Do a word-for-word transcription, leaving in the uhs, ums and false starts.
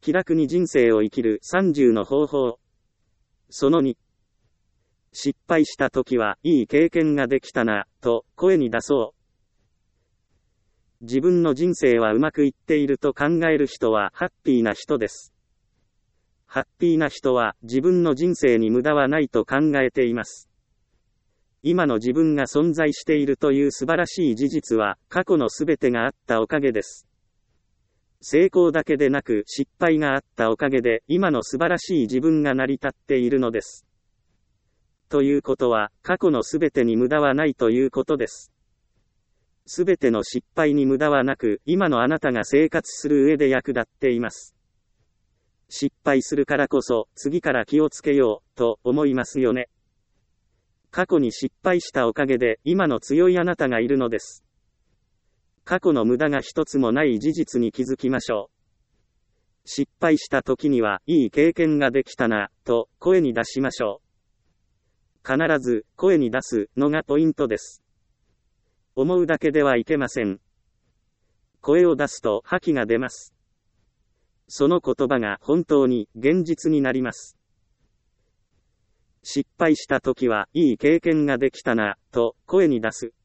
気楽に人生を生きるさんじゅうの方法。そのに。失敗した時はいい経験ができたな、と声に出そう。自分の人生はうまくいっていると考える人はハッピーな人です。ハッピーな人は自分の人生に無駄はないと考えています。今の自分が存在しているという素晴らしい事実は過去のすべてがあったおかげです。成功だけでなく失敗があったおかげで今の素晴らしい自分が成り立っているのです。ということは過去のすべてに無駄はないということです。すべての失敗に無駄はなく今のあなたが生活する上で役立っています。失敗するからこそ次から気をつけようと思いますよね。過去に失敗したおかげで今の強いあなたがいるのです。過去の無駄が一つもない事実に気づきましょう。失敗した時にはいい経験ができたなと声に出しましょう。必ず声に出すのがポイントです。思うだけではいけません。声を出すと覇気が出ます。その言葉が本当に現実になります。失敗した時はいい経験ができたなと声に出す。